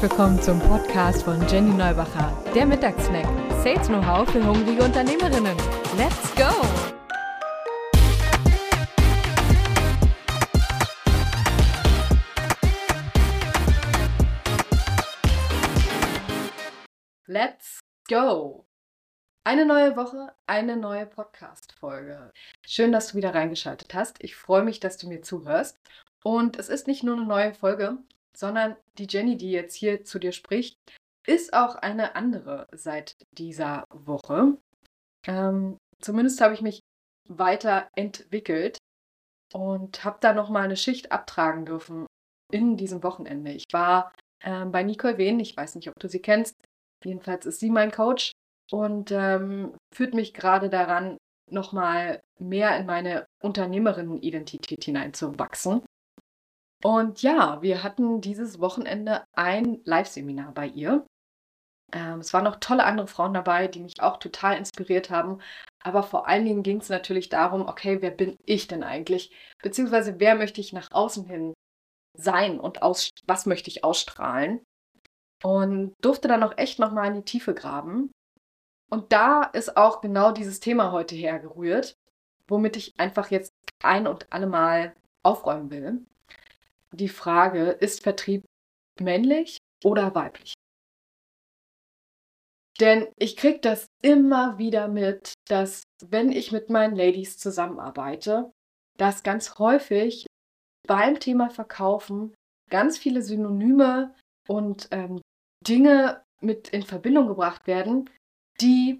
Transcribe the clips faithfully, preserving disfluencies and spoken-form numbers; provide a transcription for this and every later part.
willkommen zum Podcast von Jenny Neubacher, der Mittagssnack. Sales Know-how für hungrige Unternehmerinnen. Let's go! Let's go! Eine neue Woche, eine neue Podcast-Folge. Schön, dass du wieder reingeschaltet hast. Ich freue mich, dass du mir zuhörst. Und es ist nicht nur eine neue Folge, sondern die Jenny, die jetzt hier zu dir spricht, ist auch eine andere seit dieser Woche. Ähm, zumindest habe ich mich weiterentwickelt und habe da nochmal eine Schicht abtragen dürfen in diesem Wochenende. Ich war ähm, bei Nicole Wehn, ich weiß nicht, ob du sie kennst, jedenfalls ist sie mein Coach und ähm, führt mich gerade daran, nochmal mehr in meine Unternehmerinnen-Identität hineinzuwachsen. Und ja, wir hatten dieses Wochenende ein Live-Seminar bei ihr. Ähm, es waren noch tolle andere Frauen dabei, die mich auch total inspiriert haben. Aber vor allen Dingen ging es natürlich darum, okay, wer bin ich denn eigentlich? Beziehungsweise wer möchte ich nach außen hin sein und aus, was möchte ich ausstrahlen? Und durfte dann auch echt nochmal in die Tiefe graben. Und da ist auch genau dieses Thema heute hergerührt, womit ich einfach jetzt ein und alle Mal aufräumen will. Die Frage, ist Vertrieb männlich oder weiblich? Denn ich kriege das immer wieder mit, dass wenn ich mit meinen Ladies zusammenarbeite, dass ganz häufig beim Thema Verkaufen ganz viele Synonyme und ähm, Dinge mit in Verbindung gebracht werden, die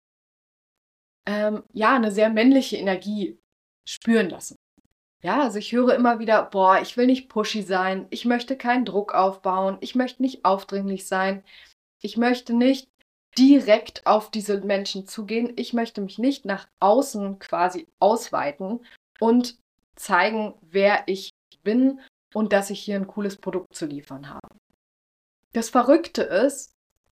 ähm, ja eine sehr männliche Energie spüren lassen. Ja, also ich höre immer wieder, boah, ich will nicht pushy sein, ich möchte keinen Druck aufbauen, ich möchte nicht aufdringlich sein, ich möchte nicht direkt auf diese Menschen zugehen, ich möchte mich nicht nach außen quasi ausweiten und zeigen, wer ich bin und dass ich hier ein cooles Produkt zu liefern habe. Das Verrückte ist,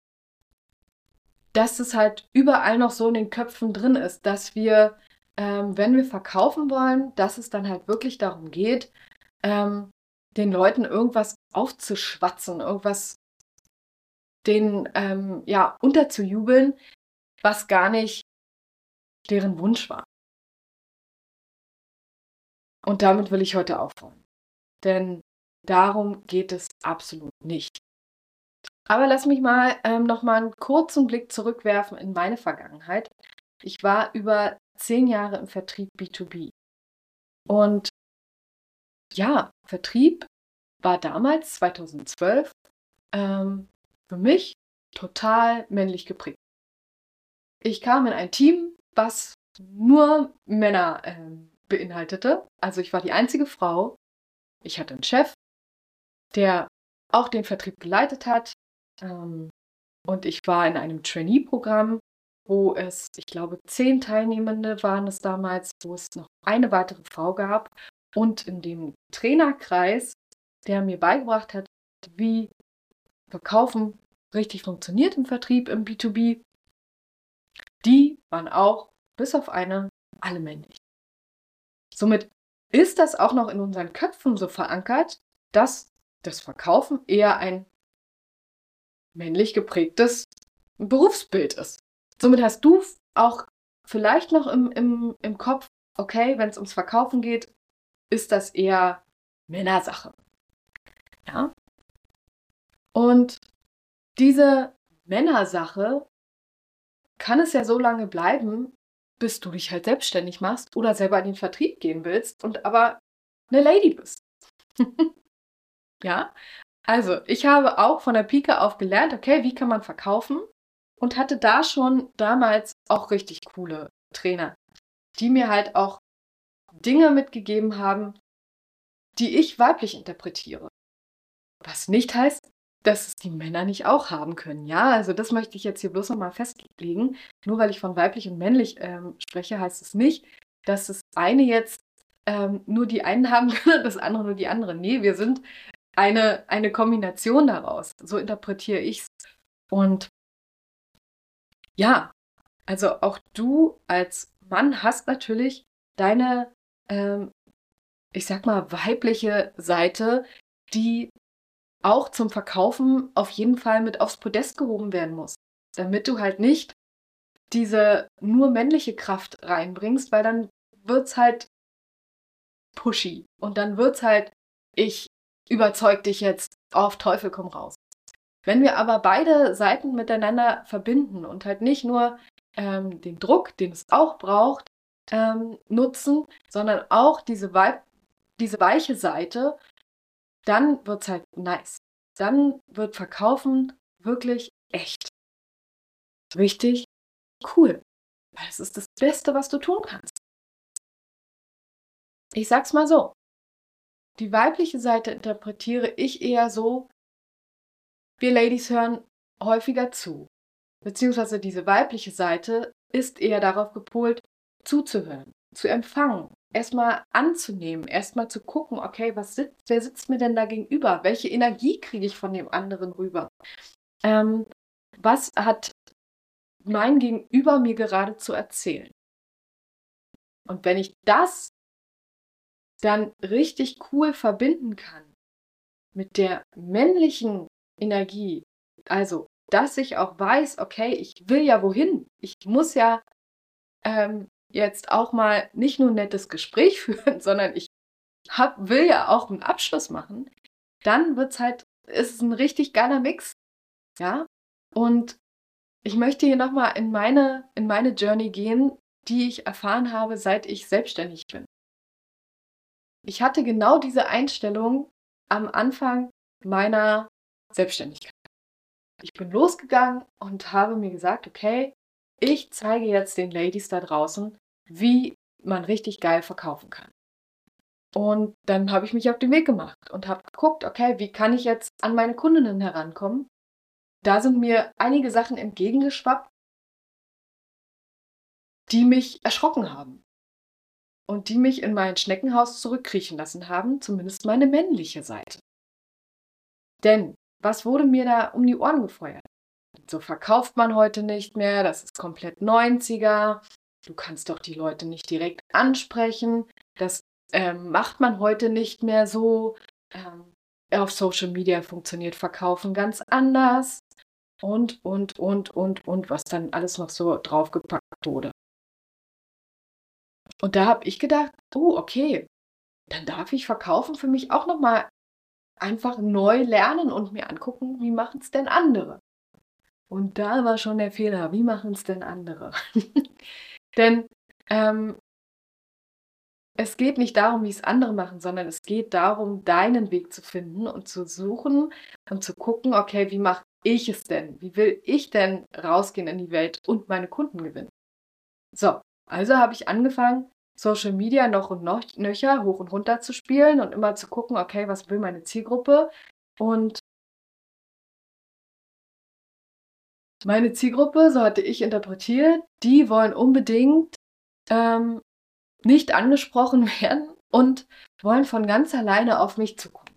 dass es halt überall noch so in den Köpfen drin ist, dass wir Ähm, wenn wir verkaufen wollen, dass es dann halt wirklich darum geht, ähm, den Leuten irgendwas aufzuschwatzen, irgendwas denen ähm, ja, unterzujubeln, was gar nicht deren Wunsch war. Und damit will ich heute aufräumen. Denn darum geht es absolut nicht. Aber lass mich mal ähm, noch mal einen kurzen Blick zurückwerfen in meine Vergangenheit. Ich war über zehn Jahre im Vertrieb B zwei B. Und ja, Vertrieb war damals, zweitausendzwölf, ähm, für mich total männlich geprägt. Ich kam in ein Team, was nur Männer ähm, beinhaltete. Also ich war die einzige Frau. Ich hatte einen Chef, der auch den Vertrieb geleitet hat. Ähm, und ich war in einem Trainee-Programm, wo es, ich glaube, zehn Teilnehmende waren es damals, wo es noch eine weitere Frau gab. Und in dem Trainerkreis, der mir beigebracht hat, wie Verkaufen richtig funktioniert im Vertrieb, im B zwei B, die waren auch, bis auf eine, alle männlich. Somit ist das auch noch in unseren Köpfen so verankert, dass das Verkaufen eher ein männlich geprägtes Berufsbild ist. Somit hast du auch vielleicht noch im, im, im Kopf, okay, wenn es ums Verkaufen geht, ist das eher Männersache. Ja? Und diese Männersache kann es ja so lange bleiben, bis du dich halt selbstständig machst oder selber in den Vertrieb gehen willst und aber eine Lady bist. Ja, also ich habe auch von der Pike auf gelernt, okay, wie kann man verkaufen und hatte da schon damals auch richtig coole Trainer, die mir halt auch Dinge mitgegeben haben, die ich weiblich interpretiere. Was nicht heißt, dass es die Männer nicht auch haben können. Ja, also das möchte ich jetzt hier bloß nochmal festlegen. Nur weil ich von weiblich und männlich ähm, spreche, heißt es nicht, dass das eine jetzt ähm, nur die einen haben können und das andere nur die anderen. Nee, wir sind eine, eine Kombination daraus. So interpretiere ich es. Und ja, also auch du als Mann hast natürlich deine, ähm, ich sag mal, weibliche Seite, die auch zum Verkaufen auf jeden Fall mit aufs Podest gehoben werden muss. Damit du halt nicht diese nur männliche Kraft reinbringst, weil dann wird's halt pushy. Und dann wird's halt, ich überzeug dich jetzt auf Teufel komm raus. Wenn wir aber beide Seiten miteinander verbinden und halt nicht nur ähm, den Druck, den es auch braucht, ähm, nutzen, sondern auch diese, Weib diese weiche Seite, dann wird's halt nice. Dann wird Verkaufen wirklich echt. Richtig cool. Weil es ist das Beste, was du tun kannst. Ich sag's mal so. Die weibliche Seite interpretiere ich eher so, wir Ladies hören häufiger zu. Beziehungsweise diese weibliche Seite ist eher darauf gepolt, zuzuhören, zu empfangen, erstmal anzunehmen, erstmal zu gucken, okay, was sitzt, wer sitzt mir denn da gegenüber? Welche Energie kriege ich von dem anderen rüber? Ähm, was hat mein Gegenüber mir gerade zu erzählen? Und wenn ich das dann richtig cool verbinden kann mit der männlichen Energie, also dass ich auch weiß, okay, ich will ja wohin, ich muss ja ähm, jetzt auch mal nicht nur ein nettes Gespräch führen, sondern ich hab, will ja auch einen Abschluss machen, dann wird's halt, ist es ein richtig geiler Mix, ja. Und ich möchte hier nochmal in meine, in meine Journey gehen, die ich erfahren habe, seit ich selbstständig bin. Ich hatte genau diese Einstellung am Anfang meiner Selbstständigkeit. Ich bin losgegangen und habe mir gesagt, okay, ich zeige jetzt den Ladies da draußen, wie man richtig geil verkaufen kann. Und dann habe ich mich auf den Weg gemacht und habe geguckt, okay, wie kann ich jetzt an meine Kundinnen herankommen? Da sind mir einige Sachen entgegengeschwappt, die mich erschrocken haben. Und die mich in mein Schneckenhaus zurückkriechen lassen haben, zumindest meine männliche Seite. Denn was wurde mir da um die Ohren gefeuert? So verkauft man heute nicht mehr, das ist komplett neunziger, du kannst doch die Leute nicht direkt ansprechen, das ähm, macht man heute nicht mehr so, ähm, auf Social Media funktioniert Verkaufen ganz anders und, und, und, und, und, was dann alles noch so draufgepackt wurde. Und da habe ich gedacht, oh, okay, dann darf ich Verkaufen für mich auch nochmal einfach neu lernen und mir angucken, wie machen es denn andere? Und da war schon der Fehler, wie machen es denn andere? Denn ähm, es geht nicht darum, wie es andere machen, sondern es geht darum, deinen Weg zu finden und zu suchen und zu gucken, okay, wie mache ich es denn? Wie will ich denn rausgehen in die Welt und meine Kunden gewinnen? So, also habe ich angefangen, Social Media noch und noch nöcher, hoch und runter zu spielen und immer zu gucken, okay, was will meine Zielgruppe? Und meine Zielgruppe, so hatte ich interpretiert, die wollen unbedingt ähm, nicht angesprochen werden und wollen von ganz alleine auf mich zukommen.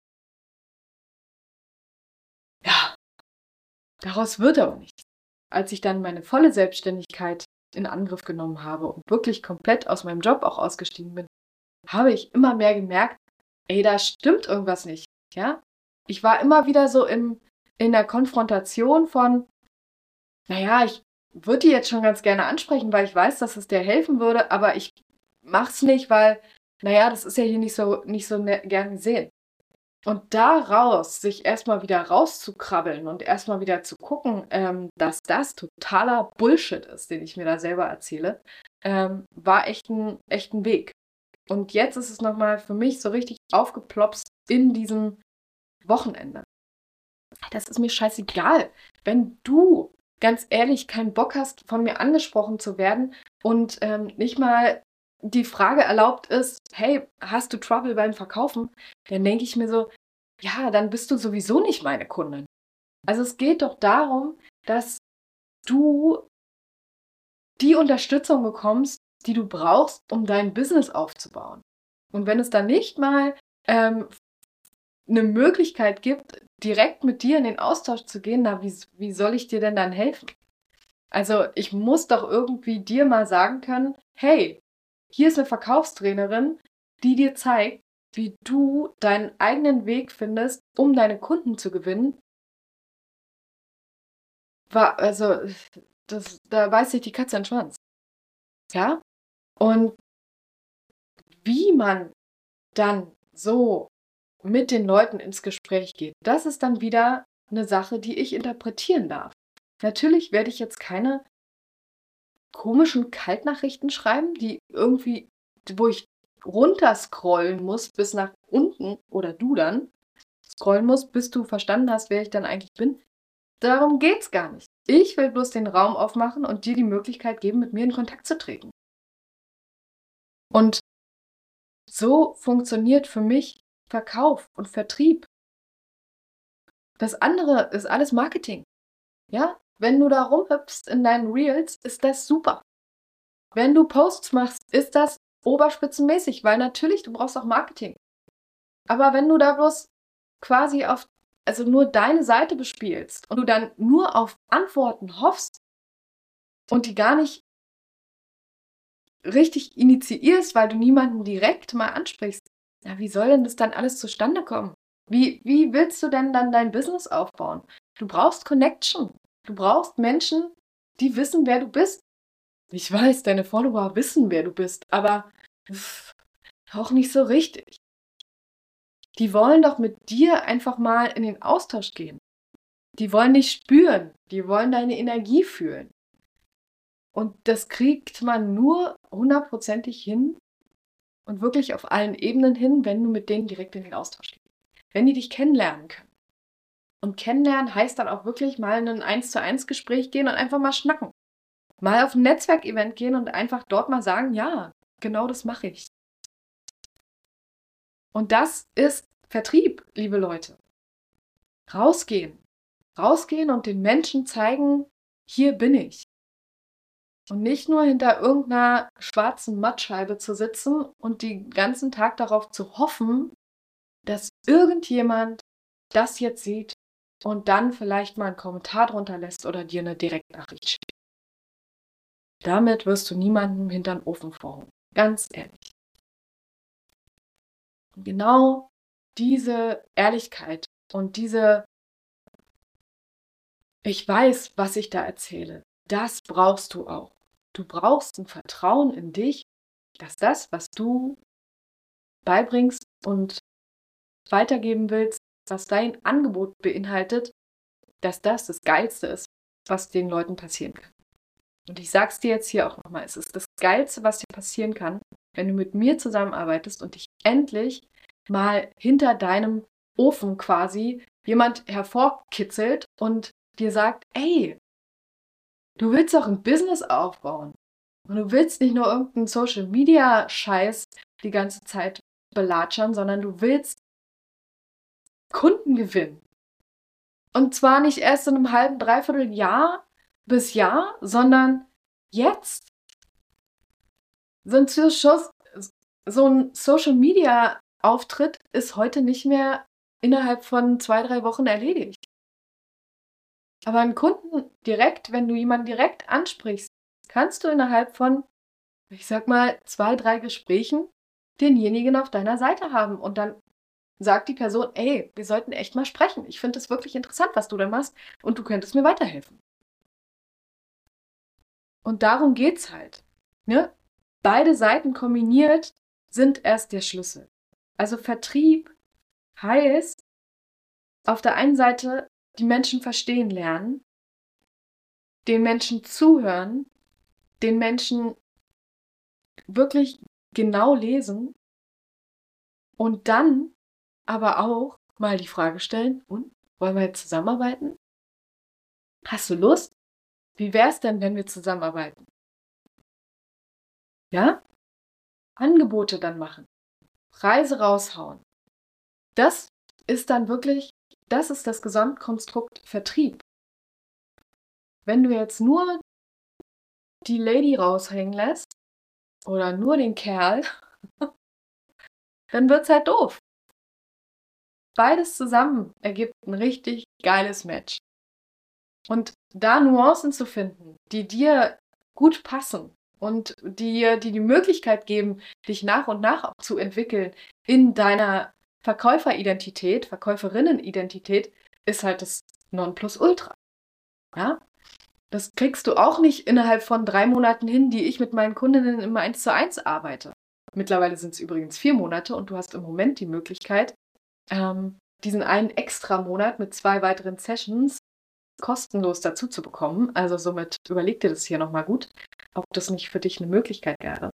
Ja, daraus wird aber nichts. Als ich dann meine volle Selbstständigkeit in Angriff genommen habe und wirklich komplett aus meinem Job auch ausgestiegen bin, habe ich immer mehr gemerkt, ey, da stimmt irgendwas nicht, ja? Ich war immer wieder so im, in der Konfrontation von, naja, ich würde die jetzt schon ganz gerne ansprechen, weil ich weiß, dass es dir helfen würde, aber ich mach's nicht, weil, naja, das ist ja hier nicht so, nicht so ne- gern gesehen. Und daraus sich erstmal wieder rauszukrabbeln und erstmal wieder zu gucken, ähm, dass das totaler Bullshit ist, den ich mir da selber erzähle, ähm, war echt ein, echt ein Weg. Und jetzt ist es nochmal für mich so richtig aufgeplopst in diesem Wochenende. Das ist mir scheißegal. Wenn du ganz ehrlich keinen Bock hast, von mir angesprochen zu werden und ähm, nicht mal die Frage erlaubt ist, hey, hast du Trouble beim Verkaufen? Dann denke ich mir so, ja, dann bist du sowieso nicht meine Kundin. Also es geht doch darum, dass du die Unterstützung bekommst, die du brauchst, um dein Business aufzubauen. Und wenn es dann nicht mal ähm, eine Möglichkeit gibt, direkt mit dir in den Austausch zu gehen, na, wie, wie soll ich dir denn dann helfen? Also ich muss doch irgendwie dir mal sagen können, hey, hier ist eine Verkaufstrainerin, die dir zeigt, wie du deinen eigenen Weg findest, um deine Kunden zu gewinnen, war, also, das, da beißt sich die Katze in den Schwanz. Ja? Und wie man dann so mit den Leuten ins Gespräch geht, das ist dann wieder eine Sache, die ich interpretieren darf. Natürlich werde ich jetzt keine komischen Kaltnachrichten schreiben, die irgendwie, wo ich runterscrollen muss bis nach unten oder du dann scrollen musst, bis du verstanden hast, wer ich dann eigentlich bin. Darum geht's gar nicht. Ich will bloß den Raum aufmachen und dir die Möglichkeit geben, mit mir in Kontakt zu treten. Und so funktioniert für mich Verkauf und Vertrieb. Das andere ist alles Marketing. Ja? Wenn du da rumhüpfst in deinen Reels, ist das super. Wenn du Posts machst, ist das oberspitzenmäßig, weil natürlich, du brauchst auch Marketing. Aber wenn du da bloß quasi auf, also nur deine Seite bespielst und du dann nur auf Antworten hoffst und die gar nicht richtig initiierst, weil du niemanden direkt mal ansprichst, ja, wie soll denn das dann alles zustande kommen? Wie, wie willst du denn dann dein Business aufbauen? Du brauchst Connection. Du brauchst Menschen, die wissen, wer du bist. Ich weiß, deine Follower wissen, wer du bist, aber pff, auch nicht so richtig. Die wollen doch mit dir einfach mal in den Austausch gehen. Die wollen dich spüren. Die wollen deine Energie fühlen. Und das kriegt man nur hundertprozentig hin und wirklich auf allen Ebenen hin, wenn du mit denen direkt in den Austausch gehst. Wenn die dich kennenlernen können. Und kennenlernen heißt dann auch wirklich mal in ein eins zu eins Gespräch gehen und einfach mal schnacken. Mal auf ein Netzwerkevent gehen und einfach dort mal sagen, ja, genau das mache ich. Und das ist Vertrieb, liebe Leute. Rausgehen. Rausgehen und den Menschen zeigen, hier bin ich. Und nicht nur hinter irgendeiner schwarzen Mattscheibe zu sitzen und den ganzen Tag darauf zu hoffen, dass irgendjemand das jetzt sieht und dann vielleicht mal einen Kommentar drunter lässt oder dir eine Direktnachricht schickt. Damit wirst du niemandem hinter den Ofen vorhauen. Ganz ehrlich. Und genau diese Ehrlichkeit und diese, ich weiß, was ich da erzähle, das brauchst du auch. Du brauchst ein Vertrauen in dich, dass das, was du beibringst und weitergeben willst, was dein Angebot beinhaltet, dass das das Geilste ist, was den Leuten passieren kann. Und ich sag's dir jetzt hier auch nochmal, es ist das Geilste, was dir passieren kann, wenn du mit mir zusammenarbeitest und dich endlich mal hinter deinem Ofen quasi jemand hervorkitzelt und dir sagt, ey, du willst doch ein Business aufbauen und du willst nicht nur irgendeinen Social-Media-Scheiß die ganze Zeit belatschern, sondern du willst Kunden gewinnen. Und zwar nicht erst in einem halben, dreiviertel Jahr bis Jahr, sondern jetzt. So ein, so ein Social-Media-Auftritt ist heute nicht mehr innerhalb von zwei, drei Wochen erledigt. Aber einen Kunden direkt, wenn du jemanden direkt ansprichst, kannst du innerhalb von, ich sag mal, zwei, drei Gesprächen denjenigen auf deiner Seite haben. Und dann sagt die Person, ey, wir sollten echt mal sprechen. Ich finde es wirklich interessant, was du da machst und du könntest mir weiterhelfen. Und darum geht's halt. Ne? Beide Seiten kombiniert sind erst der Schlüssel. Also Vertrieb heißt, auf der einen Seite die Menschen verstehen lernen, den Menschen zuhören, den Menschen wirklich genau lesen und dann aber auch mal die Frage stellen, und, wollen wir jetzt zusammenarbeiten? Hast du Lust? Wie wäre es denn, wenn wir zusammenarbeiten? Ja? Angebote dann machen. Preise raushauen. Das ist dann wirklich, das ist das Gesamtkonstrukt Vertrieb. Wenn du jetzt nur die Lady raushängen lässt oder nur den Kerl, dann wird's halt doof. Beides zusammen ergibt ein richtig geiles Match. Und da Nuancen zu finden, die dir gut passen, und dir die, die Möglichkeit geben, dich nach und nach auch zu entwickeln in deiner Verkäuferidentität, Verkäuferinnenidentität, ist halt das Nonplusultra. Ja? Das kriegst du auch nicht innerhalb von drei Monaten hin, die ich mit meinen Kundinnen immer eins zu eins arbeite. Mittlerweile sind es übrigens vier Monate und du hast im Moment die Möglichkeit, ähm, diesen einen extra Monat mit zwei weiteren Sessions kostenlos dazu zu bekommen. Also somit überleg dir das hier nochmal gut, ob das nicht für dich eine Möglichkeit wäre.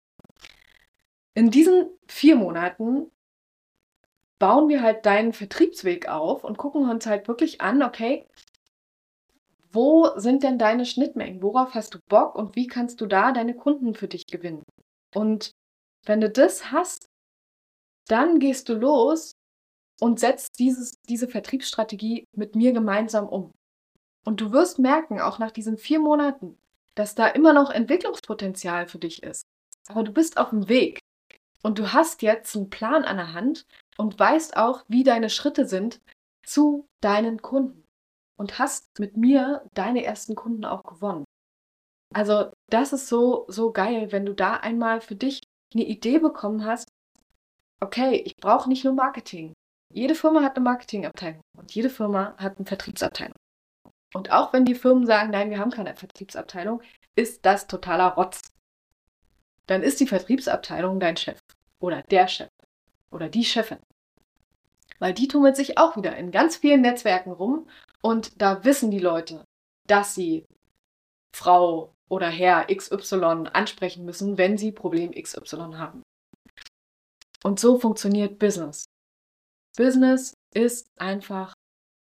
In diesen vier Monaten bauen wir halt deinen Vertriebsweg auf und gucken uns halt wirklich an, okay, wo sind denn deine Schnittmengen? Worauf hast du Bock und wie kannst du da deine Kunden für dich gewinnen? Und wenn du das hast, dann gehst du los und setzt dieses, diese Vertriebsstrategie mit mir gemeinsam um. Und du wirst merken, auch nach diesen vier Monaten, dass da immer noch Entwicklungspotenzial für dich ist. Aber du bist auf dem Weg und du hast jetzt einen Plan an der Hand und weißt auch, wie deine Schritte sind zu deinen Kunden. Und hast mit mir deine ersten Kunden auch gewonnen. Also das ist so, so geil, wenn du da einmal für dich eine Idee bekommen hast, okay, ich brauche nicht nur Marketing. Jede Firma hat eine Marketingabteilung und jede Firma hat eine Vertriebsabteilung. Und auch wenn die Firmen sagen, nein, wir haben keine Vertriebsabteilung, ist das totaler Rotz. Dann ist die Vertriebsabteilung dein Chef oder der Chef oder die Chefin. Weil die tummelt sich auch wieder in ganz vielen Netzwerken rum und da wissen die Leute, dass sie Frau oder Herr X Y ansprechen müssen, wenn sie Problem X Y haben. Und so funktioniert Business. Business ist einfach,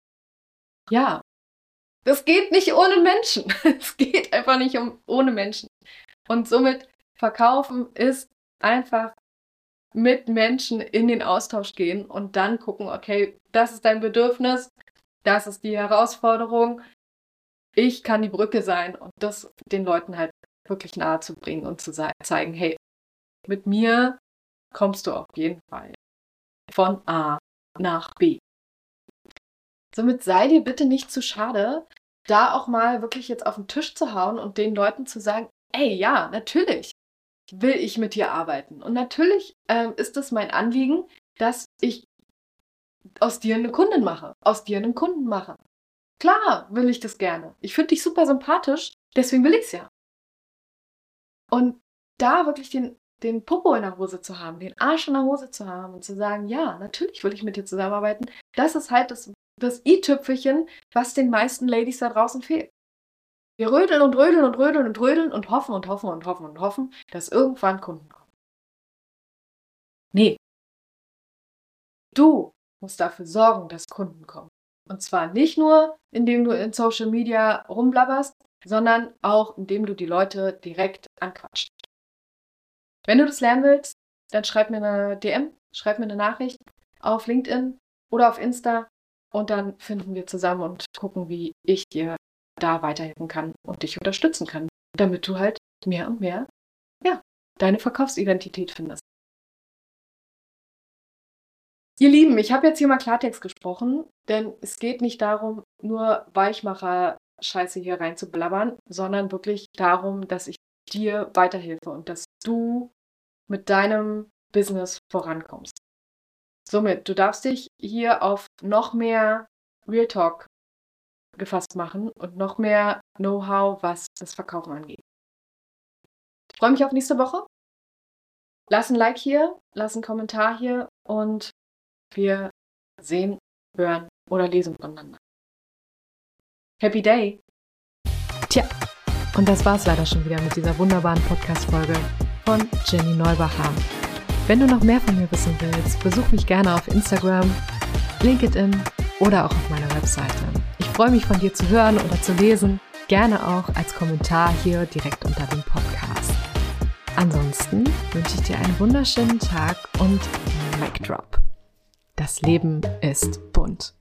ja, das geht nicht ohne Menschen. Es geht einfach nicht um, ohne Menschen. Und somit verkaufen ist einfach mit Menschen in den Austausch gehen und dann gucken, okay, das ist dein Bedürfnis, das ist die Herausforderung, ich kann die Brücke sein und das den Leuten halt wirklich nahe zu bringen und zu zeigen, hey, mit mir kommst du auf jeden Fall von A nach B. Somit sei dir bitte nicht zu schade, da auch mal wirklich jetzt auf den Tisch zu hauen und den Leuten zu sagen, ey, ja, natürlich will ich mit dir arbeiten. Und natürlich ähm, ist es mein Anliegen, dass ich aus dir eine Kundin mache, aus dir einen Kunden mache. Klar will ich das gerne. Ich finde dich super sympathisch, deswegen will ich es ja. Und da wirklich den, den Popo in der Hose zu haben, den Arsch in der Hose zu haben und zu sagen, ja, natürlich will ich mit dir zusammenarbeiten, das ist halt das, das i-Tüpfelchen, was den meisten Ladies da draußen fehlt. Wir rödeln und rödeln und rödeln und rödeln und hoffen und hoffen und hoffen und hoffen, dass irgendwann Kunden kommen. Nee. Du musst dafür sorgen, dass Kunden kommen. Und zwar nicht nur, indem du in Social Media rumblabberst, sondern auch, indem du die Leute direkt anquatscht. Wenn du das lernen willst, dann schreib mir eine D M, schreib mir eine Nachricht auf LinkedIn oder auf Insta und dann finden wir zusammen und gucken, wie ich dir da weiterhelfen kann und dich unterstützen kann, damit du halt mehr und mehr, ja, deine Verkaufsidentität findest. Ihr Lieben, ich habe jetzt hier mal Klartext gesprochen, denn es geht nicht darum, nur Weichmacher-Scheiße hier rein zu blabbern, sondern wirklich darum, dass ich dir weiterhelfe und dass du mit deinem Business vorankommst. Somit, du darfst dich hier auf noch mehr Real Talk gefasst machen und noch mehr Know-how, was das Verkaufen angeht. Ich freue mich auf nächste Woche. Lass ein Like hier, lass einen Kommentar hier und wir sehen, hören oder lesen voneinander. Happy Day! Tja, und das war's leider schon wieder mit dieser wunderbaren Podcast-Folge von Jenny Neubacher. Wenn du noch mehr von mir wissen willst, besuch mich gerne auf Instagram, LinkedIn oder auch auf meiner Webseite. Ich freue mich, von dir zu hören oder zu lesen, gerne auch als Kommentar hier direkt unter dem Podcast. Ansonsten wünsche ich dir einen wunderschönen Tag und Mic Drop. Das Leben ist bunt.